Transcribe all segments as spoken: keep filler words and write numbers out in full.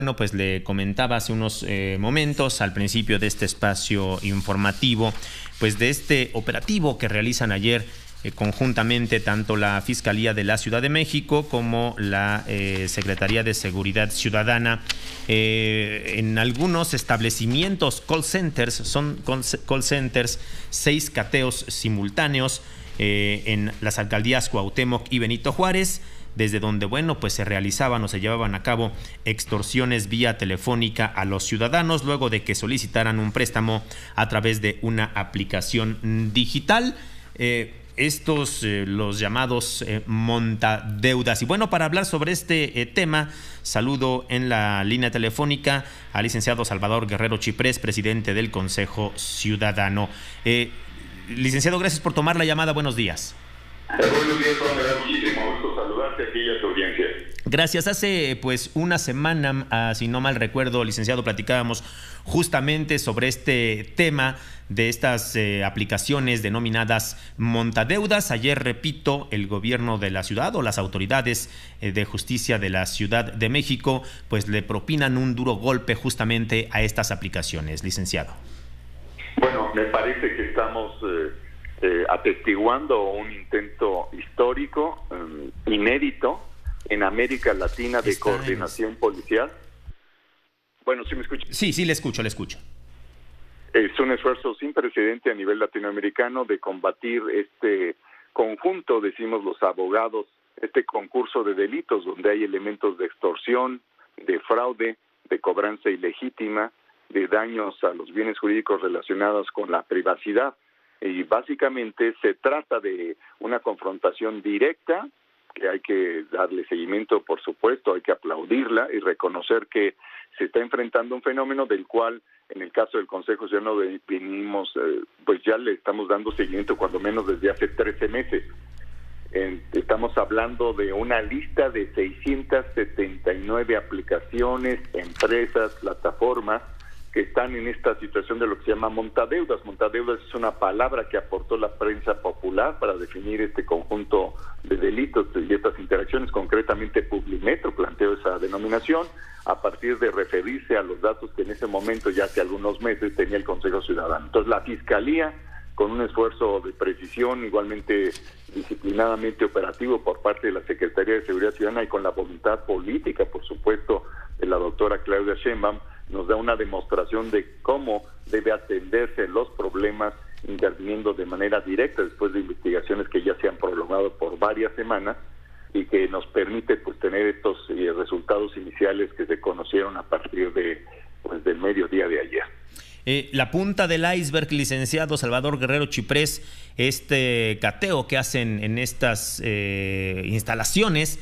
Bueno, pues le comentaba hace unos eh, momentos al principio de este espacio informativo, pues de este operativo que realizan ayer eh, conjuntamente tanto la Fiscalía de la Ciudad de México como la eh, Secretaría de Seguridad Ciudadana eh, en algunos establecimientos, call centers, son call centers, seis cateos simultáneos eh, en las alcaldías Cuauhtémoc y Benito Juárez, desde donde, bueno, pues se realizaban o se llevaban a cabo extorsiones vía telefónica a los ciudadanos luego de que solicitaran un préstamo a través de una aplicación digital. Eh, estos, eh, los llamados eh, montadeudas. Y bueno, para hablar sobre este eh, tema, saludo en la línea telefónica al licenciado Salvador Guerrero Chiprés, presidente del Consejo Ciudadano. Eh, licenciado, gracias por tomar la llamada. Buenos días. Buenos días, me da muchísimo gusto saludarte aquí y a tu audiencia. Gracias. Hace pues una semana, uh, si no mal recuerdo, licenciado, platicábamos justamente sobre este tema de estas eh, aplicaciones denominadas montadeudas. Ayer, repito, el gobierno de la ciudad o las autoridades eh, de justicia de la Ciudad de México pues le propinan un duro golpe justamente a estas aplicaciones, licenciado. Bueno, me parece que estamos eh, eh, atestiguando un intento histórico, eh, inédito en América Latina de Está coordinación en... policial. Bueno, ¿sí me escucha? Sí, sí, le escucho, le escucho. Es un esfuerzo sin precedente a nivel latinoamericano de combatir este conjunto, decimos los abogados, este concurso de delitos donde hay elementos de extorsión, de fraude, de cobranza ilegítima, de daños a los bienes jurídicos relacionados con la privacidad. Y básicamente se trata de una confrontación directa, que hay que darle seguimiento, por supuesto, hay que aplaudirla y reconocer que se está enfrentando un fenómeno del cual, en el caso del Consejo Ciudadano, venimos, eh, pues ya le estamos dando seguimiento cuando menos desde hace trece meses. Eh, estamos hablando de una lista de seiscientas setenta y nueve aplicaciones, empresas, plataformas, que están en esta situación de lo que se llama montadeudas. Montadeudas es una palabra que aportó la prensa popular para definir este conjunto de delitos y estas interacciones. Concretamente, Publimetro planteó esa denominación a partir de referirse a los datos que en ese momento, ya hace algunos meses, tenía el Consejo Ciudadano. Entonces, la Fiscalía, con un esfuerzo de precisión, igualmente disciplinadamente operativo por parte de la Secretaría de Seguridad Ciudadana y con la voluntad política, por supuesto, de la doctora Claudia Sheinbaum, nos da una demostración de cómo debe atenderse los problemas interviniendo de manera directa después de investigaciones que ya se han prolongado por varias semanas y que nos permite pues tener estos eh, resultados iniciales que se conocieron a partir de pues del mediodía de ayer. Eh, la punta del iceberg, licenciado Salvador Guerrero Chiprés, este cateo que hacen en estas eh, instalaciones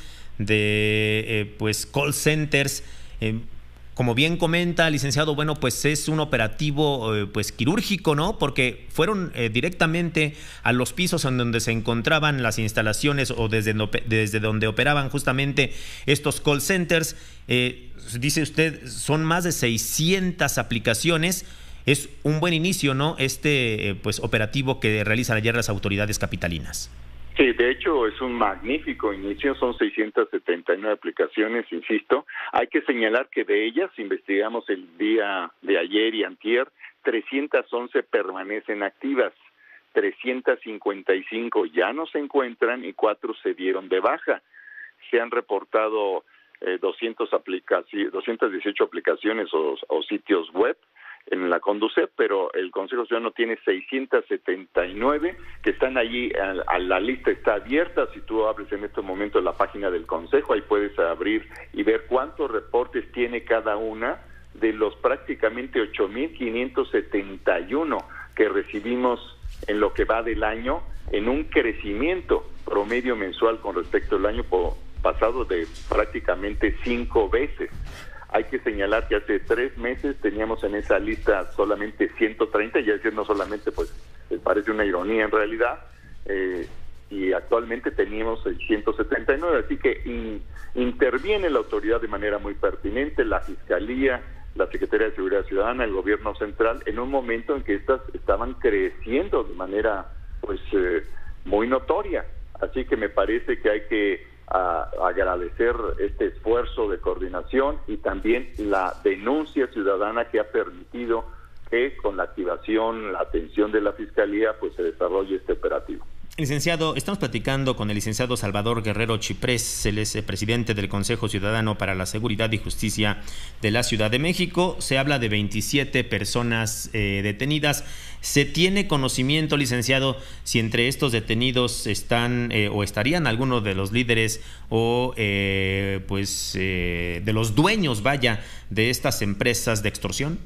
de eh, pues call centers, eh, como bien comenta, licenciado, bueno, pues es un operativo eh, pues quirúrgico, ¿no? Porque fueron eh, directamente a los pisos en donde se encontraban las instalaciones o desde, no, desde donde operaban justamente estos call centers. Eh, dice usted, son más de seiscientas aplicaciones. Es un buen inicio, ¿no? Este eh, pues operativo que realizan ayer las autoridades capitalinas. Sí, de hecho es un magnífico inicio, son seiscientas setenta y nueve aplicaciones, insisto. Hay que señalar que de ellas, investigamos el día de ayer y antier, trescientas once permanecen activas, trescientas cincuenta y cinco ya no se encuentran y cuatro se dieron de baja. Se han reportado eh, doscientas dieciocho aplicaciones o, o sitios web en la Conducef, pero el Consejo Ciudadano tiene seiscientas setenta y nueve que están allí, a, a la lista está abierta. Si tú abres en este momento la página del Consejo, ahí puedes abrir y ver cuántos reportes tiene cada una de los prácticamente ocho mil quinientos setenta y uno que recibimos en lo que va del año, en un crecimiento promedio mensual con respecto al año pasado de prácticamente cinco veces. Hay que señalar que hace tres meses teníamos en esa lista solamente ciento treinta, ya decir no solamente, pues parece una ironía en realidad, eh, y actualmente teníamos ciento setenta y nueve, así que in, interviene la autoridad de manera muy pertinente, la Fiscalía, la Secretaría de Seguridad Ciudadana, el Gobierno Central, en un momento en que estas estaban creciendo de manera pues eh, muy notoria, así que me parece que hay que a agradecer este esfuerzo de coordinación y también la denuncia ciudadana que ha permitido que con la activación, la atención de la Fiscalía, pues se desarrolle este operativo. Licenciado, estamos platicando con el licenciado Salvador Guerrero Chiprés, él es el presidente del Consejo Ciudadano para la Seguridad y Justicia de la Ciudad de México. Se habla de veintisiete personas eh, detenidas. ¿Se tiene conocimiento, licenciado, si entre estos detenidos están eh, o estarían algunos de los líderes o eh, pues eh, de los dueños, vaya, de estas empresas de extorsión?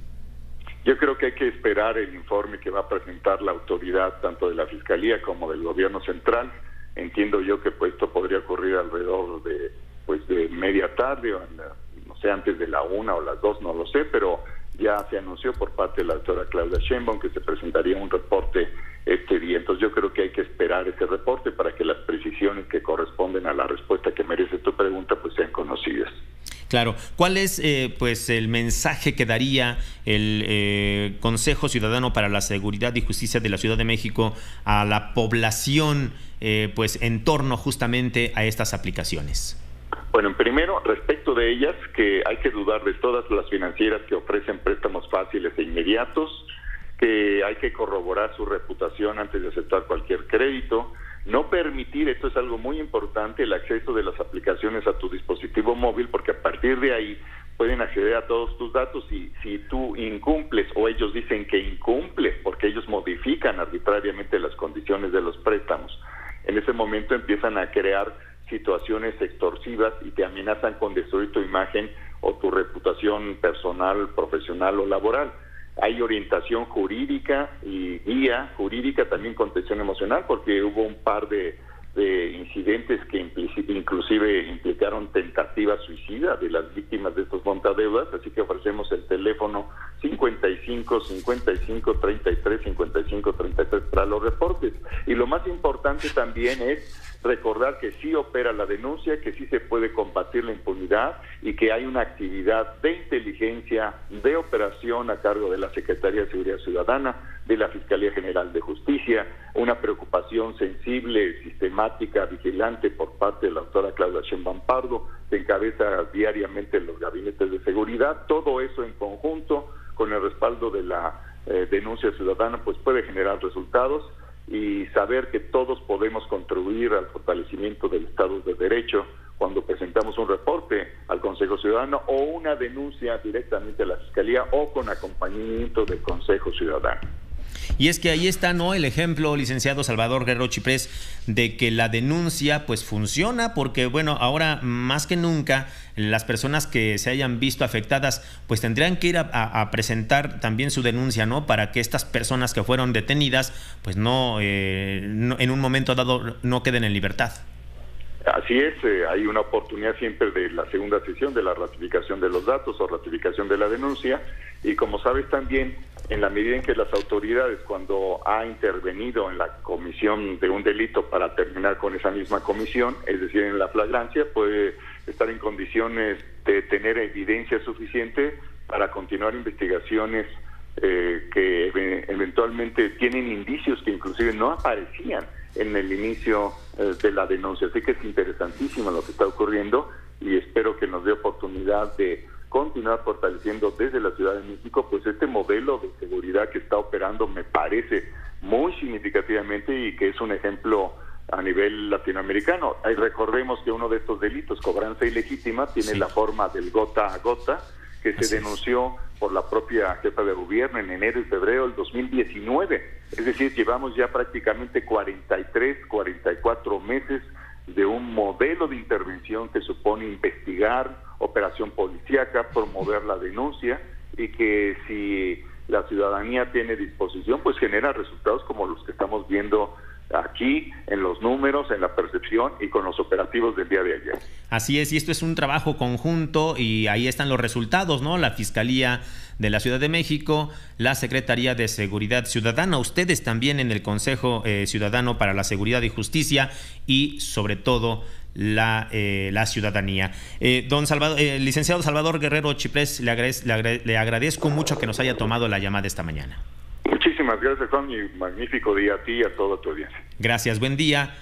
Yo creo que hay que esperar el informe que va a presentar la autoridad, tanto de la Fiscalía como del Gobierno Central. Entiendo yo que pues esto podría ocurrir alrededor de pues de media tarde, o en la, no sé, antes de la una o las dos, no lo sé, pero ya se anunció por parte de la doctora Claudia Sheinbaum que se presentaría un reporte este día. Entonces yo creo que hay que esperar ese reporte para que las precisiones que corresponden a la respuesta que merece tu pregunta pues sean conocidas. Claro. ¿Cuál es eh, pues el mensaje que daría el eh, Consejo Ciudadano para la Seguridad y Justicia de la Ciudad de México a la población eh, pues en torno justamente a estas aplicaciones? Bueno, primero, respecto de ellas, que hay que dudar de todas las financieras que ofrecen préstamos fáciles e inmediatos, que hay que corroborar su reputación antes de aceptar cualquier crédito, no permitir, esto es algo muy importante, el acceso de las aplicaciones a tu dispositivo móvil, porque a partir de ahí pueden acceder a todos tus datos y si tú incumples o ellos dicen que incumple, porque ellos modifican arbitrariamente las condiciones de los préstamos, en ese momento empiezan a crear situaciones extorsivas y te amenazan con destruir tu imagen o tu reputación personal, profesional o laboral. Hay orientación jurídica y guía jurídica, también contención emocional, porque hubo un par de, de incidentes que inclusive implicaron tentativa suicida de las víctimas de estos montadeudas, así que ofrecemos el teléfono cincuenta y cinco, cincuenta y cinco, treinta y tres, cincuenta y cinco, treinta y tres para los reportes. Y lo más importante también es recordar que sí opera la denuncia, que sí se puede combatir la impunidad y que hay una actividad de inteligencia, de operación a cargo de la Secretaría de Seguridad Ciudadana, de la Fiscalía General de Justicia, una preocupación sensible, sistemática, vigilante por parte de la doctora Claudia Sheinbaum Pardo, que encabeza diariamente los gabinetes de seguridad. Todo eso en conjunto, con el respaldo de la eh, denuncia ciudadana, pues puede generar resultados y saber que todos podemos contribuir al fortalecimiento del Estado de Derecho cuando presentamos un reporte al Consejo Ciudadano o una denuncia directamente a la Fiscalía o con acompañamiento del Consejo Ciudadano. Y es que ahí está, ¿no?, el ejemplo, licenciado Salvador Guerrero Chiprés, de que la denuncia pues funciona, porque bueno, ahora más que nunca las personas que se hayan visto afectadas pues tendrían que ir a, a, a presentar también su denuncia, ¿no?, para que estas personas que fueron detenidas pues no, eh, no en un momento dado no queden en libertad. Así es, eh, hay una oportunidad siempre de la segunda sesión de la ratificación de los datos o ratificación de la denuncia, y como sabes también, en la medida en que las autoridades, cuando ha intervenido en la comisión de un delito para terminar con esa misma comisión, es decir, en la flagrancia, puede estar en condiciones de tener evidencia suficiente para continuar investigaciones eh, que ev- eventualmente tienen indicios que inclusive no aparecían en el inicio eh, de la denuncia. Así que es interesantísimo lo que está ocurriendo y espero que nos dé oportunidad de continuar fortaleciendo desde la Ciudad de México pues este modelo de seguridad que está operando, me parece muy significativamente, y que es un ejemplo a nivel latinoamericano. Ahí recordemos que uno de estos delitos, cobranza ilegítima, tiene sí. la forma del gota a gota, que Así se denunció es. por la propia jefa de gobierno en enero y febrero del dos mil diecinueve. Es decir, llevamos ya prácticamente cuarenta y tres, cuarenta y cuatro meses de un modelo de intervención que supone investigar, operación policíaca, promover la denuncia, y que si la ciudadanía tiene disposición, pues genera resultados como los que estamos viendo aquí, en los números, en la percepción y con los operativos del día de ayer. Así es, y esto es un trabajo conjunto y ahí están los resultados, ¿no? La Fiscalía de la Ciudad de México, la Secretaría de Seguridad Ciudadana, ustedes también en el Consejo eh, Ciudadano para la Seguridad y Justicia, y sobre todo la, eh, la ciudadanía. Eh, don Salvador, eh, licenciado Salvador Guerrero Chiprés, le, agradez, le, agradez, le agradezco mucho que nos haya tomado la llamada esta mañana. Muchísimas gracias, Juan, y magnífico día a ti y a toda tu audiencia. Gracias, buen día.